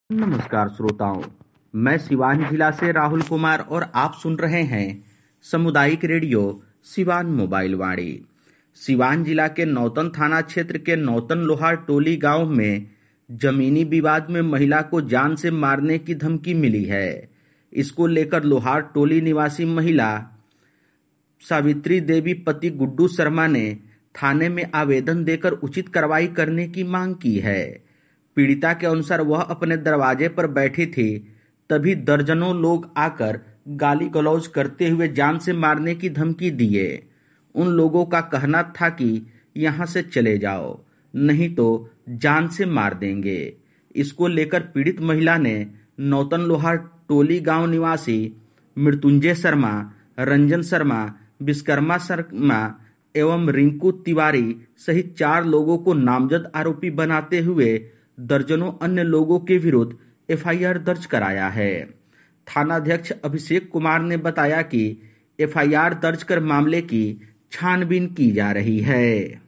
नमस्कार श्रोताओं, मैं सिवान जिला से राहुल कुमार और आप सुन रहे हैं सामुदायिक रेडियो सिवान मोबाइल वाणी। सिवान जिला के नौतन थाना क्षेत्र के नौतन लोहार टोली गांव में जमीनी विवाद में महिला को जान से मारने की धमकी मिली है। इसको लेकर लोहार टोली निवासी महिला सावित्री देवी पति गुड्डू शर्मा ने थाने में आवेदन देकर उचित कार्रवाई करने की मांग की है। पीड़िता के अनुसार वह अपने दरवाजे पर बैठी थी, तभी दर्जनों लोग आकर गाली गलौज करते हुए जान से मारने की धमकी दिए। उन लोगों का कहना था कि यहां से चले जाओ, नहीं तो जान से मार देंगे। इसको लेकर पीड़ित महिला ने नौतन लोहार टोली गांव निवासी मृत्युंजय शर्मा, रंजन शर्मा, विश्वकर्मा शर्मा एवं रिंकू तिवारी सहित 4 लोगों को नामजद आरोपी बनाते हुए दर्जनों अन्य लोगों के विरुद्ध एफआईआर दर्ज कराया है। थानाध्यक्ष अभिषेक कुमार ने बताया कि एफआईआर दर्ज कर मामले की छानबीन की जा रही है।